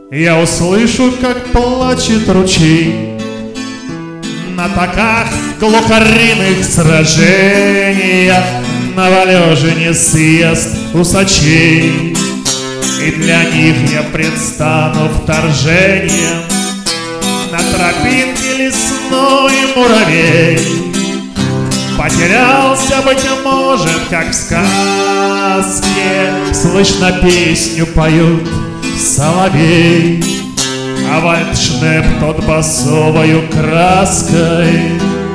Я услышу, как плачет ручей на токах глухариных сражения, на Валежине съезд усачей. И для них я предстану вторжением на тропинке лесной муравей. Потерялся, быть может, как в сказке, слышно песню поют соловей, а вальдшнеп басовою краской.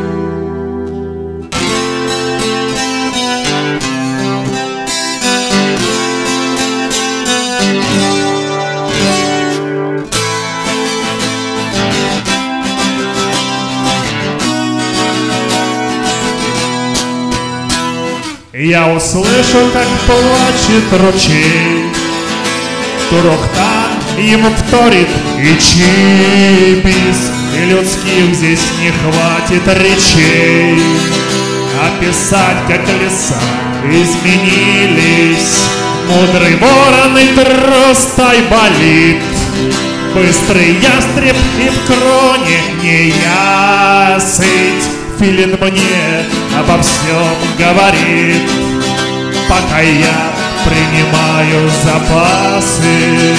Я услышу, как плачет ручей, Турохтан ему вторит и Чибис, и людских здесь не хватит речей. Описать, как леса изменились, мудрый ворон и дрозд болит, быстрый ястреб и в кроне неясыть. Филин мне обо всем говорит, пока я принимаю запасы.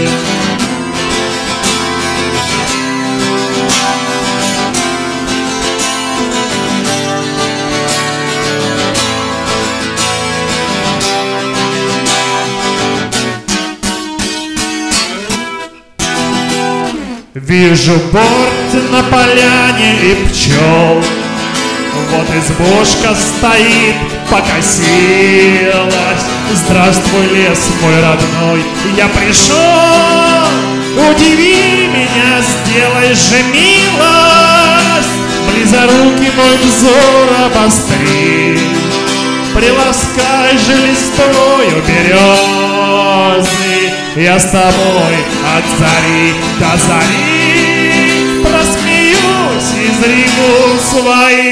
Вижу борт на поляне и пчел, вот избушка стоит, покосилась. Здравствуй, лес мой родной, я пришел. Удиви меня, сделай же милость, близорукий мой взор обостри. Приласкай же листвою березы, я с тобой от зари до зари просмеюсь, изригу свои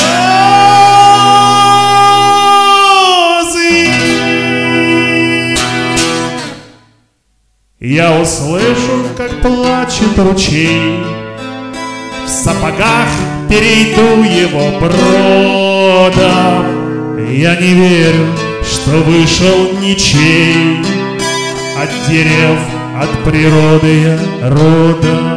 слезы. Я услышу, как плачет ручей, в сапогах перейду его бродом. Я не верю, что вышел ничей, от дерев, от природы я родом.